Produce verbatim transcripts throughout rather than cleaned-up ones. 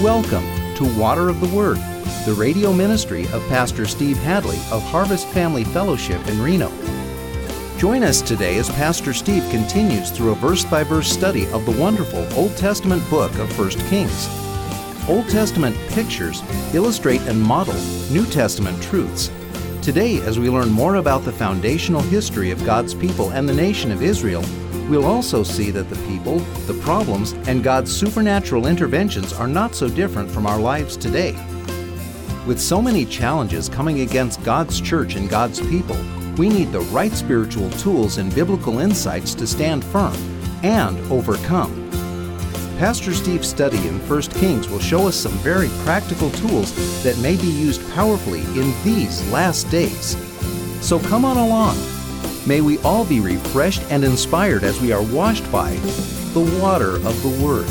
Welcome to Water of the Word, the radio ministry of Pastor Steve Hadley of Harvest Family Fellowship in Reno. Join us today as Pastor Steve continues through a verse-by-verse study of the wonderful Old Testament book of First Kings. Old Testament pictures illustrate and model New Testament truths. Today, as we learn more about the foundational history of God's people and the nation of Israel, we'll also see that the people, the problems, and God's supernatural interventions are not so different from our lives today. With so many challenges coming against God's church and God's people, we need the right spiritual tools and biblical insights to stand firm and overcome. Pastor Steve's study in First Kings will show us some very practical tools that may be used powerfully in these last days. So come on along. May we all be refreshed and inspired as we are washed by the water of the Word.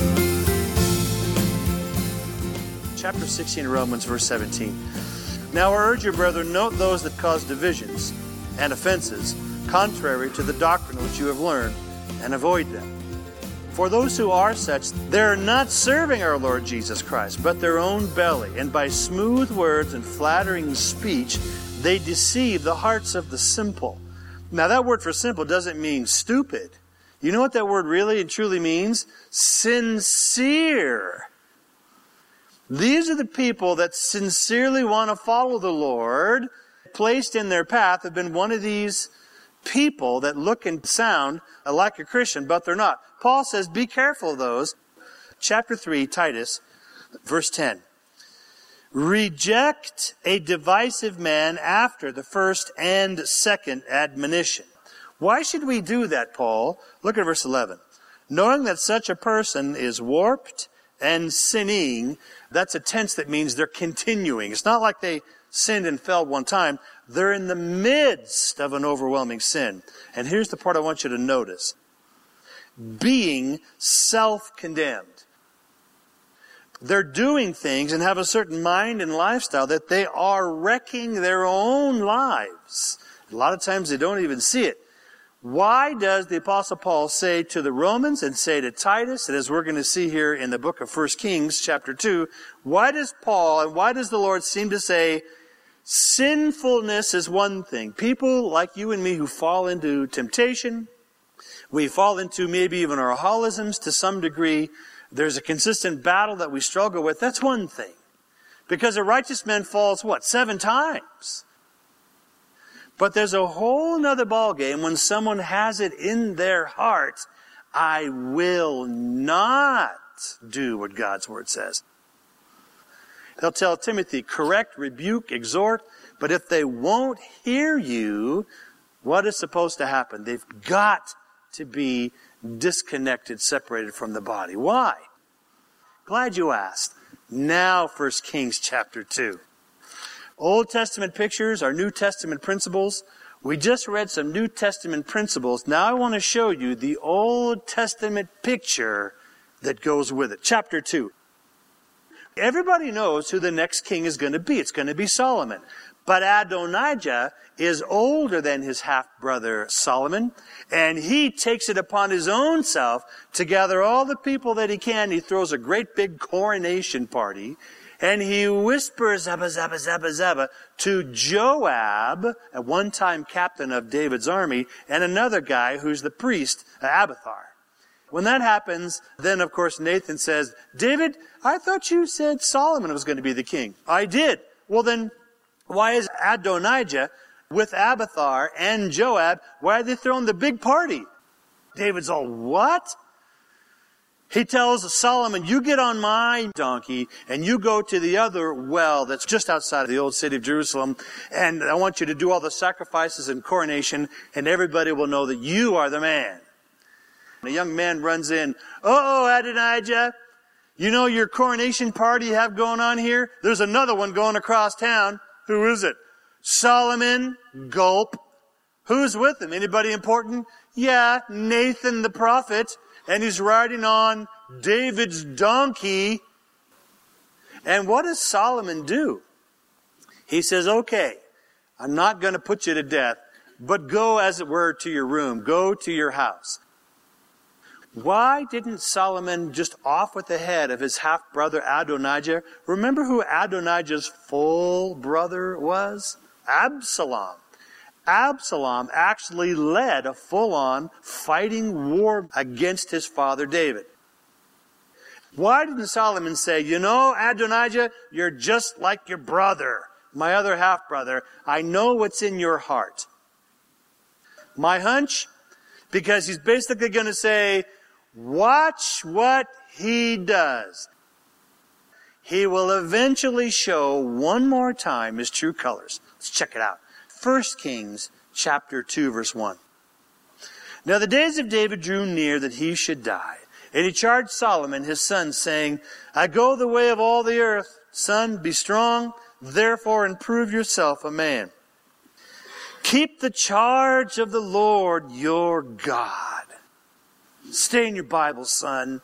Chapter sixteen of Romans, verse seventeen. Now I urge you, brethren, note those that cause divisions and offenses, contrary to the doctrine which you have learned, and avoid them. For those who are such, they are not serving our Lord Jesus Christ, but their own belly, and by smooth words and flattering speech, they deceive the hearts of the simple. Now that word for simple doesn't mean stupid. You know what that word really and truly means? Sincere. These are the people that sincerely want to follow the Lord. Placed in their path have been one of these people that look and sound like a Christian, but they're not. Paul says, be careful of those. Chapter three, Titus, verse ten. Reject a divisive man after the first and second admonition. Why should we do that, Paul? Look at verse eleven. Knowing that such a person is warped and sinning, that's a tense that means they're continuing. It's not like they sinned and fell one time. They're in the midst of an overwhelming sin. And here's the part I want you to notice. Being self-condemned. They're doing things and have a certain mind and lifestyle that they are wrecking their own lives. A lot of times they don't even see it. Why does the Apostle Paul say to the Romans and say to Titus, and as we're going to see here in the book of First Kings chapter two, why does Paul and why does the Lord seem to say sinfulness is one thing? People like you and me who fall into temptation, we fall into maybe even our holisms to some degree. There's a consistent battle that we struggle with. That's one thing. Because a righteous man falls, what, seven times? But there's a whole nother ballgame when someone has it in their heart, I will not do what God's Word says. They'll tell Timothy, correct, rebuke, exhort, but if they won't hear you, what is supposed to happen? They've got to be disconnected, separated from the body. Why? Glad you asked. Now, First Kings chapter two. Old Testament pictures are New Testament principles. We just read some New Testament principles. Now I want to show you the Old Testament picture that goes with it. Chapter two. Everybody knows who the next king is going to be. It's going to be Solomon. But Adonijah is older than his half-brother Solomon, and he takes it upon his own self to gather all the people that he can. He throws a great big coronation party, and he whispers, Zabba, Zabba, Zabba, Zabba, to Joab, at one time captain of David's army, and another guy who's the priest, Abiathar. When that happens, then of course Nathan says, David, I thought you said Solomon was going to be the king. I did. Well then, why is Adonijah with Abiathar and Joab, why are they throwing the big party? David's all, what? He tells Solomon, you get on my donkey and you go to the other well that's just outside of the old city of Jerusalem, and I want you to do all the sacrifices and coronation, and everybody will know that you are the man. And a young man runs in, uh-oh, Adonijah, you know your coronation party you have going on here? There's another one going across town. Who is it? Solomon. Gulp. Who's with him? Anybody important? Yeah, Nathan the prophet. And he's riding on David's donkey. And what does Solomon do? He says, okay, I'm not going to put you to death, but go, as it were, to your room. Go to your house. Why didn't Solomon just off with the head of his half-brother Adonijah? Remember who Adonijah's full brother was? Absalom. Absalom actually led a full-on fighting war against his father David. Why didn't Solomon say, you know, Adonijah, you're just like your brother, my other half-brother. I know what's in your heart. My hunch? Because he's basically going to say, watch what he does. He will eventually show one more time his true colors. Let's check it out. First Kings chapter two, verse one. Now the days of David drew near that he should die. And he charged Solomon his son, saying, I go the way of all the earth. Son, be strong, therefore and prove yourself a man. Keep the charge of the Lord your God. Stay in your Bible, son.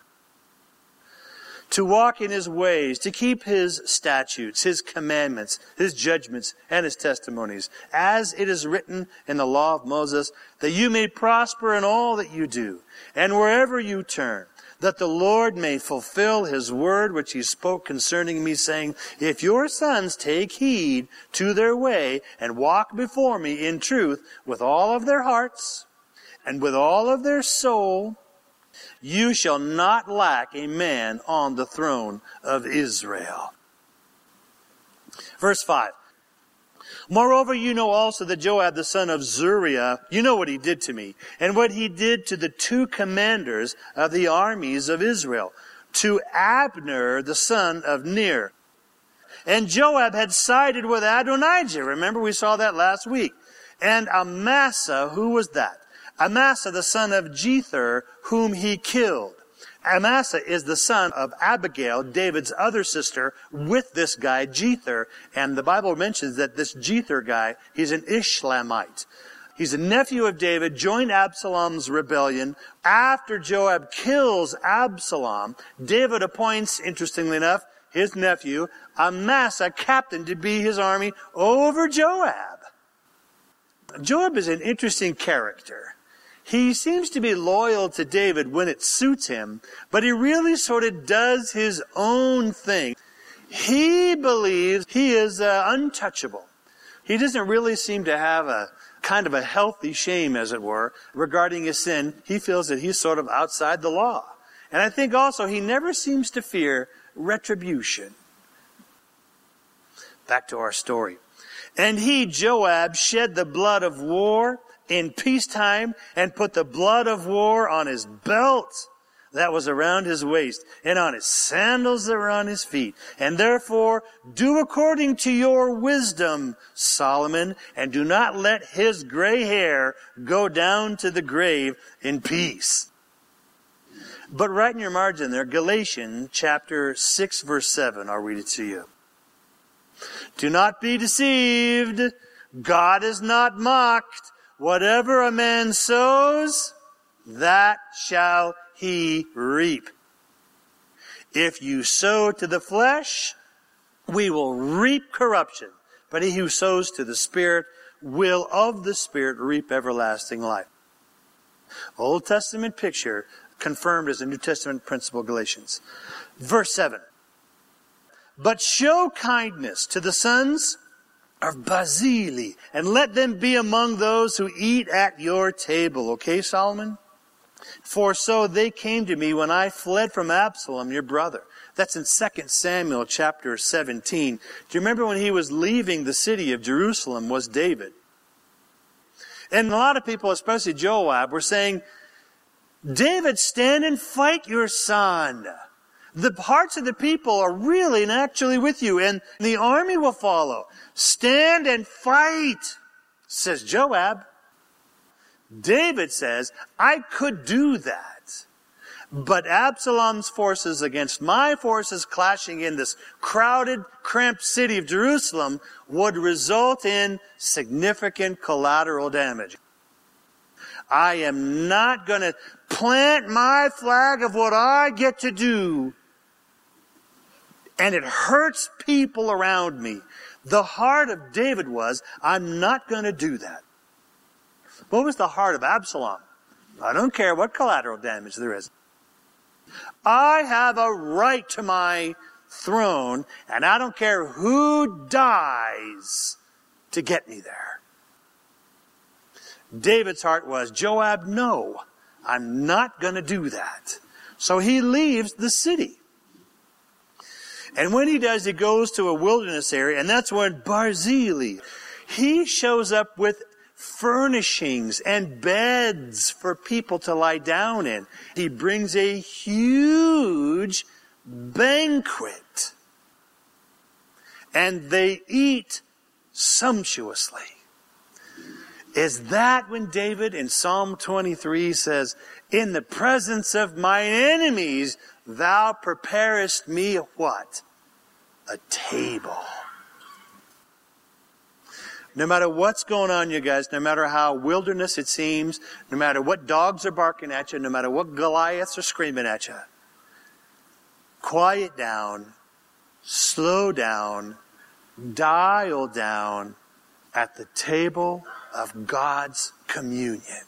To walk in his ways, to keep his statutes, his commandments, his judgments, and his testimonies, as it is written in the law of Moses, that you may prosper in all that you do, and wherever you turn, that the Lord may fulfill his word which he spoke concerning me, saying, if your sons take heed to their way, and walk before me in truth with all of their hearts, and with all of their soul, you shall not lack a man on the throne of Israel. Verse five. Moreover, you know also that Joab the son of Zeruiah, you know what he did to me, and what he did to the two commanders of the armies of Israel, to Abner the son of Ner. And Joab had sided with Adonijah. Remember, we saw that last week. And Amasa, who was that? Amasa, the son of Jether, whom he killed. Amasa is the son of Abigail, David's other sister, with this guy, Jether. And the Bible mentions that this Jether guy, he's an Ishlamite. He's a nephew of David, joined Absalom's rebellion. After Joab kills Absalom, David appoints, interestingly enough, his nephew, Amasa, captain to be his army over Joab. Joab is an interesting character. He seems to be loyal to David when it suits him, but he really sort of does his own thing. He believes he is uh, untouchable. He doesn't really seem to have a kind of a healthy shame, as it were, regarding his sin. He feels that he's sort of outside the law. And I think also he never seems to fear retribution. Back to our story. And he, Joab, shed the blood of war in peacetime, and put the blood of war on his belt that was around his waist, and on his sandals that were on his feet. And therefore, do according to your wisdom, Solomon, and do not let his gray hair go down to the grave in peace. But right in your margin there, Galatians chapter six, verse seven, I'll read it to you. Do not be deceived. God is not mocked. Whatever a man sows, that shall he reap. If you sow to the flesh, we will reap corruption. But he who sows to the Spirit will of the Spirit reap everlasting life. Old Testament picture confirmed as a New Testament principle, Galatians. Verse seven. But show kindness to the sons of Bazili, and let them be among those who eat at your table. Okay, Solomon? For so they came to me when I fled from Absalom, your brother. That's in Second Samuel chapter seventeen. Do you remember when he was leaving the city of Jerusalem was David? And a lot of people, especially Joab, were saying, David, stand and fight your son. The hearts of the people are really and actually with you, and the army will follow. Stand and fight, says Joab. David says, I could do that. But Absalom's forces against my forces clashing in this crowded, cramped city of Jerusalem would result in significant collateral damage. I am not going to plant my flag of what I get to do, and it hurts people around me. The heart of David was, I'm not going to do that. What was the heart of Absalom? I don't care what collateral damage there is. I have a right to my throne, and I don't care who dies to get me there. David's heart was, Joab, no, I'm not going to do that. So he leaves the city. And when he does, he goes to a wilderness area, and that's when Barzillai, he shows up with furnishings and beds for people to lie down in. He brings a huge banquet. And they eat sumptuously. Is that when David in Psalm twenty-three says, in the presence of mine enemies, thou preparest me a what? A table. No matter what's going on, you guys, no matter how wilderness it seems, no matter what dogs are barking at you, no matter what Goliaths are screaming at you, quiet down, slow down, dial down at the table of God's communion.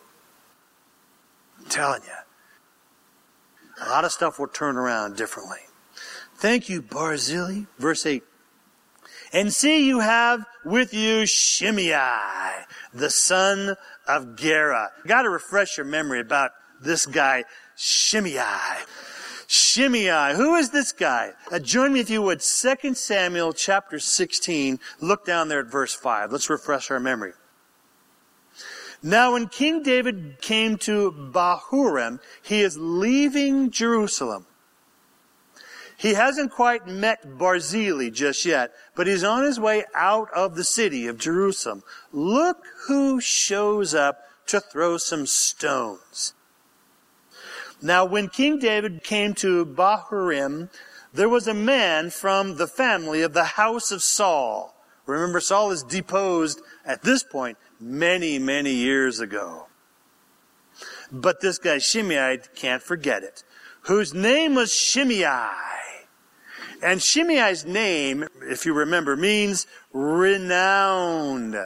I'm telling you, a lot of stuff will turn around differently. Thank you, Barzillai. Verse eight. And see, you have with you Shimei, the son of Gera. Got to refresh your memory about this guy, Shimei. Shimei. Who is this guy? Uh, join me, if you would, Second Samuel chapter sixteen. Look down there at verse five. Let's refresh our memory. Now, when King David came to Bahurim, he is leaving Jerusalem. He hasn't quite met Barzillai just yet, but he's on his way out of the city of Jerusalem. Look who shows up to throw some stones. Now, when King David came to Bahurim, there was a man from the family of the house of Saul. Remember, Saul is deposed at this point many, many years ago. But this guy Shimei, can't forget it, whose name was Shimei. And Shimei's name, if you remember, means renowned.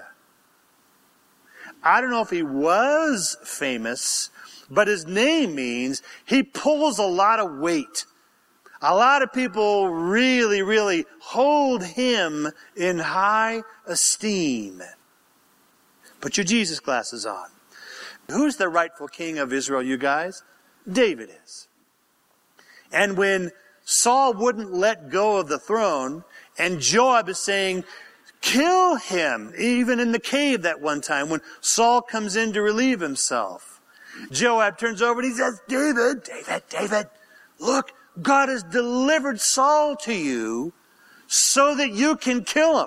I don't know if he was famous, but his name means he pulls a lot of weight. A lot of people really, really hold him in high esteem. Put your Jesus glasses on. Who's the rightful king of Israel, you guys? David is. And when Saul wouldn't let go of the throne, and Joab is saying, kill him, even in the cave that one time when Saul comes in to relieve himself. Joab turns over and he says, David, David, David, look, God has delivered Saul to you so that you can kill him.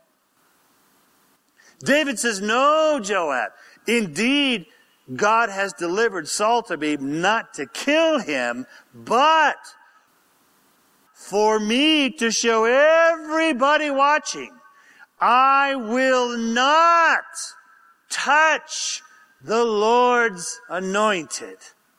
David says, no, Joab, indeed, God has delivered Saul to me not to kill him, but for me to show everybody watching, I will not touch the Lord's anointed.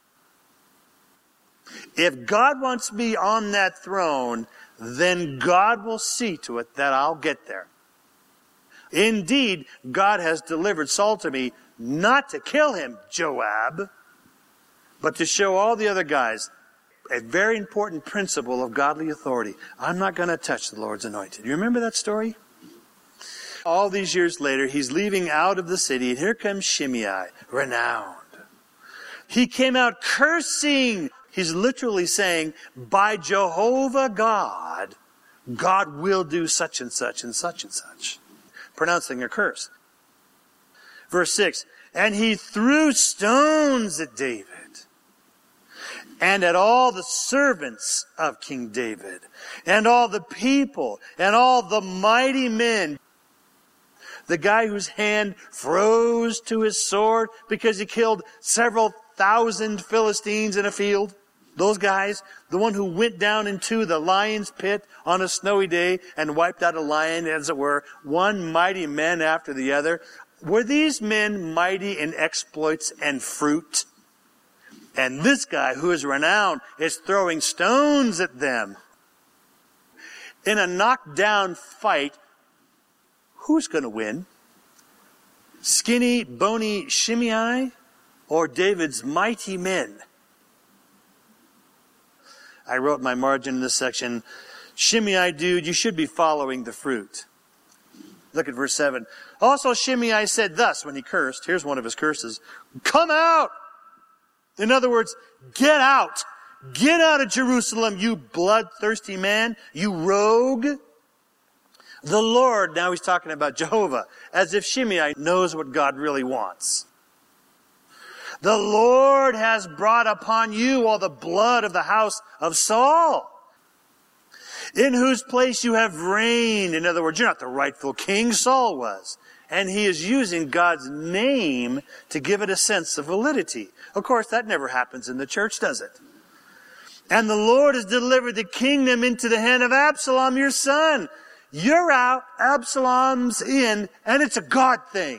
If God wants me on that throne, then God will see to it that I'll get there. Indeed, God has delivered Saul to me not to kill him, Joab, but to show all the other guys a very important principle of godly authority. I'm not going to touch the Lord's anointed. You remember that story? All these years later, he's leaving out of the city, and here comes Shimei, renowned. He came out cursing. He's literally saying, by Jehovah God, God will do such and such and such and such. Pronouncing a curse. Verse six, and he threw stones at David and at all the servants of King David and all the people and all the mighty men. The guy whose hand froze to his sword because he killed several thousand Philistines in a field. Those guys, the one who went down into the lion's pit on a snowy day and wiped out a lion, as it were, one mighty man after the other. Were these men mighty in exploits and fruit? And this guy, who is renowned, is throwing stones at them. In a knockdown fight, who's going to win? Skinny, bony Shimei or David's mighty men? I wrote my margin in this section, Shimei, dude, you should be following the fruit. Look at verse seven. Also Shimei said thus when he cursed. Here's one of his curses. Come out! In other words, get out. Get out of Jerusalem, you bloodthirsty man, you rogue. The Lord, now he's talking about Jehovah, as if Shimei knows what God really wants. The Lord has brought upon you all the blood of the house of Saul, in whose place you have reigned. In other words, you're not the rightful king, Saul was. And he is using God's name to give it a sense of validity. Of course, that never happens in the church, does it? And the Lord has delivered the kingdom into the hand of Absalom, your son. You're out, Absalom's in, and it's a God thing.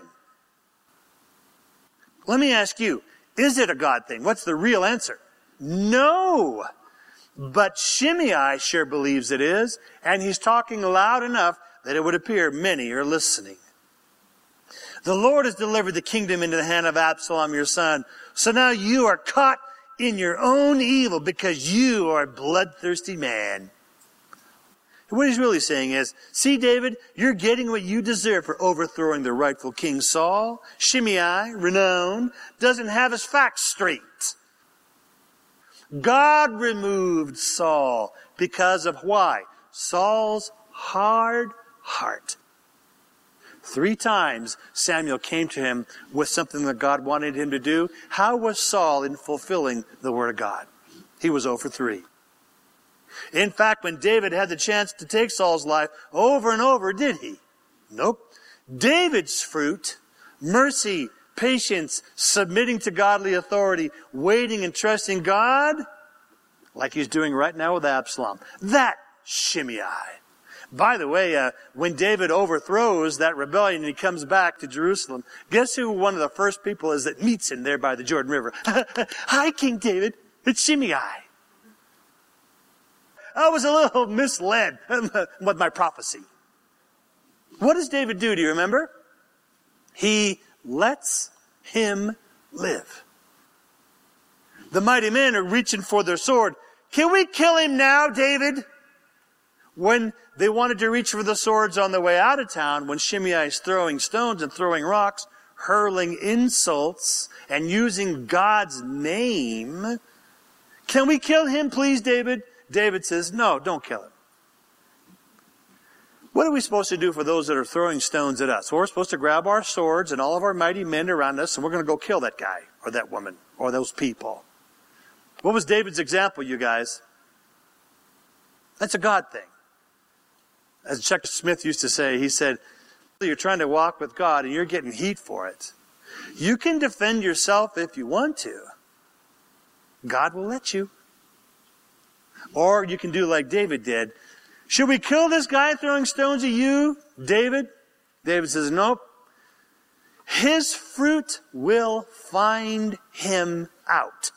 Let me ask you, is it a God thing? What's the real answer? No. But Shimei sure believes it is, and he's talking loud enough that it would appear many are listening. The Lord has delivered the kingdom into the hand of Absalom, your son. So now you are caught in your own evil because you are a bloodthirsty man. What he's really saying is, see, David, you're getting what you deserve for overthrowing the rightful King Saul. Shimei, renowned, doesn't have his facts straight. God removed Saul because of why? Saul's hard heart. Three times Samuel came to him with something that God wanted him to do. How was Saul in fulfilling the word of God? He was zero for three. In fact, when David had the chance to take Saul's life, over and over, did he? Nope. David's fruit, mercy, patience, submitting to godly authority, waiting and trusting God, like he's doing right now with Absalom. That Shimei. By the way, uh, when David overthrows that rebellion and he comes back to Jerusalem, guess who one of the first people is that meets him there by the Jordan River? Hi, King David. It's Shimei. I was a little misled with my prophecy. What does David do? Do you remember? He lets him live. The mighty men are reaching for their sword. Can we kill him now, David? When they wanted to reach for the swords on the way out of town, when Shimei is throwing stones and throwing rocks, hurling insults, and using God's name, can we kill him, please, David? David says, no, don't kill him. What are we supposed to do for those that are throwing stones at us? Well, we're supposed to grab our swords and all of our mighty men around us, and we're going to go kill that guy or that woman or those people. What was David's example, you guys? That's a God thing. As Chuck Smith used to say, he said, you're trying to walk with God and you're getting heat for it. You can defend yourself if you want to. God will let you. Or you can do like David did. Should we kill this guy throwing stones at you, David? David says, nope. His fruit will find him out.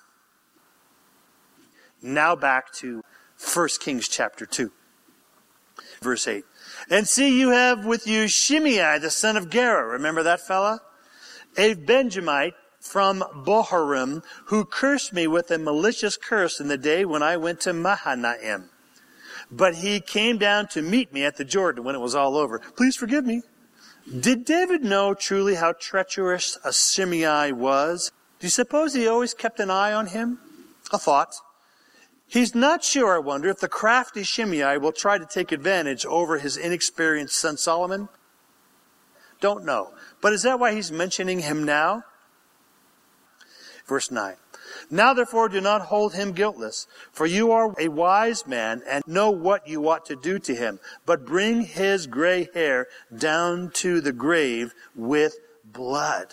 Now back to First Kings chapter two. Verse eight. And see, you have with you Shimei, the son of Gera. Remember that fella? A Benjamite from Boharim, who cursed me with a malicious curse in the day when I went to Mahanaim. But he came down to meet me at the Jordan when it was all over. Please forgive me. Did David know truly how treacherous a Shimei was? Do you suppose he always kept an eye on him? A thought. He's not sure, I wonder, if the crafty Shimei will try to take advantage over his inexperienced son Solomon. Don't know. But is that why he's mentioning him now? Verse nine. Now therefore do not hold him guiltless, for you are a wise man and know what you ought to do to him, but bring his gray hair down to the grave with blood.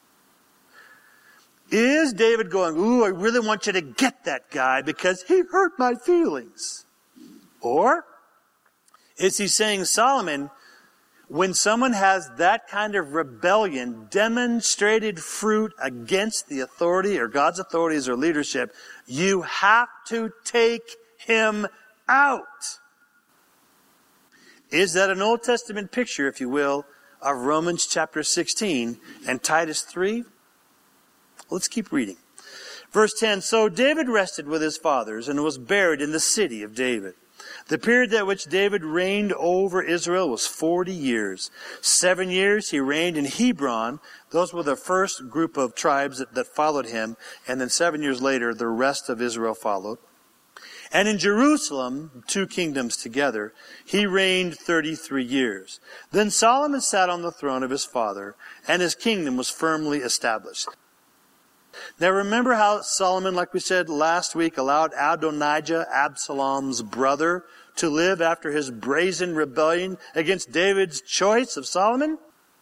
Is David going, ooh, I really want you to get that guy because he hurt my feelings? Or is he saying, Solomon, when someone has that kind of rebellion, demonstrated fruit against the authority or God's authorities or leadership, you have to take him out? Is that an Old Testament picture, if you will, of Romans chapter sixteen and Titus three? Let's keep reading. Verse ten, so David rested with his fathers and was buried in the city of David. The period at which David reigned over Israel was forty years. Seven years he reigned in Hebron. Those were the first group of tribes that, that followed him. And then seven years later, the rest of Israel followed. And in Jerusalem, two kingdoms together, he reigned thirty-three years. Then Solomon sat on the throne of his father, and his kingdom was firmly established. Now remember how Solomon, like we said last week, allowed Adonijah, Absalom's brother, to live after his brazen rebellion against David's choice of Solomon?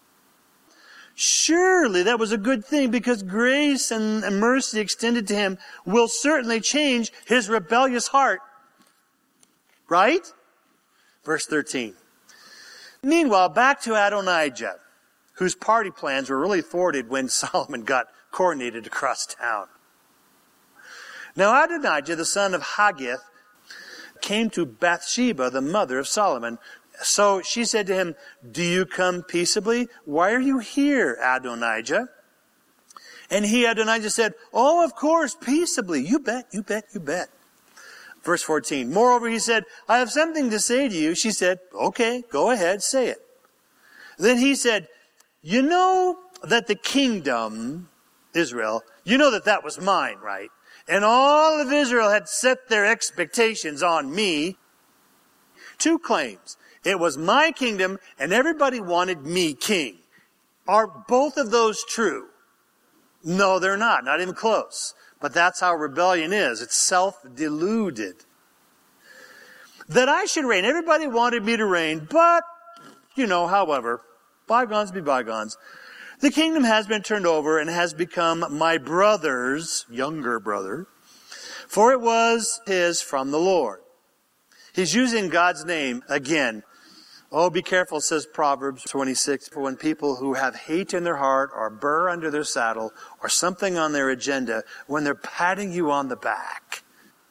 Surely that was a good thing, because grace and mercy extended to him will certainly change his rebellious heart. Right? Verse thirteen. Meanwhile, back to Adonijah, whose party plans were really thwarted when Solomon got coordinated across town. Now Adonijah, the son of Haggith, came to Bathsheba, the mother of Solomon. So she said to him, do you come peaceably? Why are you here, Adonijah? And he, Adonijah, said, oh, of course, peaceably. You bet, you bet, you bet. Verse fourteen. Moreover, he said, I have something to say to you. She said, okay, go ahead, say it. Then he said, you know that the kingdom, Israel, you know that that was mine, right? And all of Israel had set their expectations on me. Two claims. It was my kingdom, and everybody wanted me king. Are both of those true? No, they're not. Not even close. But that's how rebellion is. It's self-deluded. That I should reign. Everybody wanted me to reign, but, you know, however, bygones be bygones. The kingdom has been turned over and has become my brother's younger brother, for it was his from the Lord. He's using God's name again. Oh, be careful, says Proverbs twenty-six, for when people who have hate in their heart or burr under their saddle or something on their agenda, when they're patting you on the back.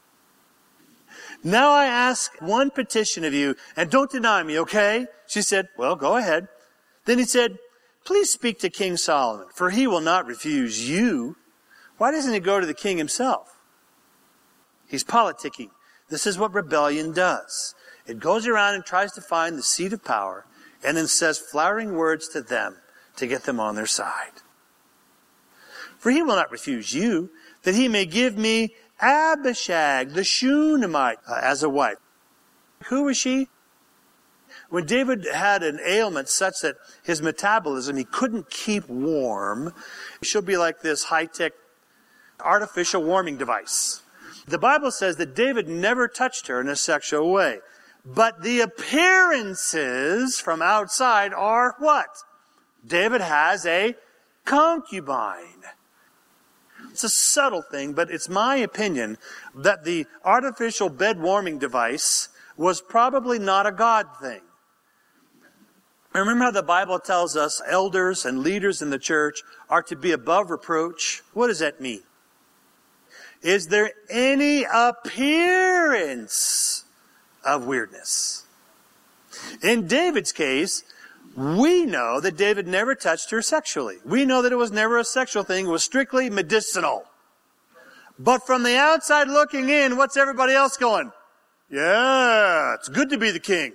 Now I ask one petition of you, and don't deny me, okay? She said, well, go ahead. Then he said, please speak to King Solomon, for he will not refuse you. Why doesn't he go to the king himself? He's politicking. This is what rebellion does. It goes around and tries to find the seat of power and then says flattering words to them to get them on their side. For he will not refuse you, that he may give me Abishag, the Shunammite, uh, as a wife. Who was she? When David had an ailment such that his metabolism, he couldn't keep warm, she'll be like this high-tech artificial warming device. The Bible says that David never touched her in a sexual way. But the appearances from outside are what? David has a concubine. It's a subtle thing, but it's my opinion that the artificial bed warming device was probably not a God thing. Remember how the Bible tells us elders and leaders in the church are to be above reproach? What does that mean? Is there any appearance of weirdness? In David's case, we know that David never touched her sexually. We know that it was never a sexual thing. It was strictly medicinal. But from the outside looking in, what's everybody else going? Yeah, it's good to be the king.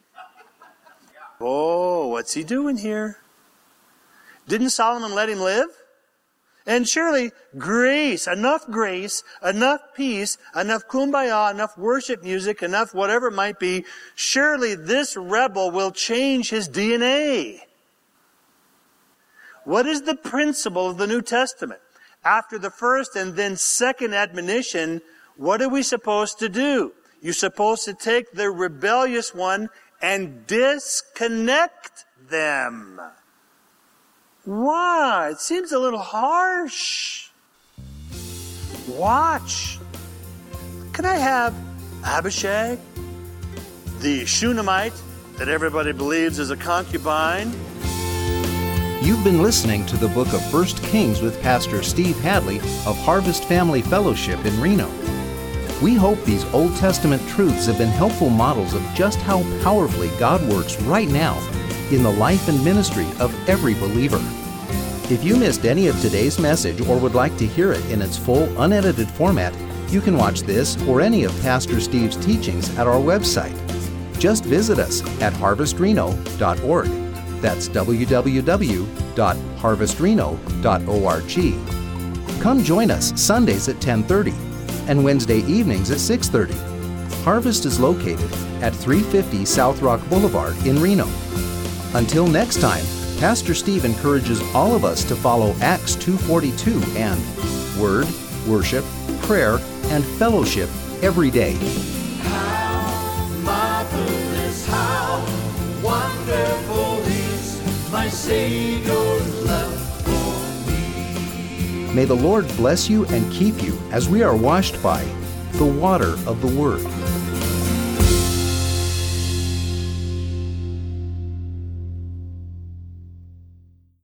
Oh, what's he doing here? Didn't Solomon let him live? And surely grace, enough grace, enough peace, enough kumbaya, enough worship music, enough whatever it might be, surely this rebel will change his D N A. What is the principle of the New Testament? After the first and then second admonition, what are we supposed to do? You're supposed to take the rebellious one and disconnect them. Why? It seems a little harsh. Watch. Can I have Abishag, the Shunammite that everybody believes is a concubine? You've been listening to the book of First Kings with Pastor Steve Hadley of Harvest Family Fellowship in Reno. We hope these Old Testament truths have been helpful models of just how powerfully God works right now in the life and ministry of every believer. If you missed any of today's message or would like to hear it in its full, unedited format, you can watch this or any of Pastor Steve's teachings at our website. Just visit us at harvest reno dot org. That's w w w dot harvest reno dot org. Come join us Sundays at ten thirty and Wednesday evenings at six thirty. Harvest is located at three fifty South Rock Boulevard in Reno. Until next time, Pastor Steve encourages all of us to follow Acts two forty-two and Word, Worship, Prayer, and Fellowship every day. How marvelous, how wonderful is my Savior's love for me. May the Lord bless you and keep you as we are washed by the water of the Word.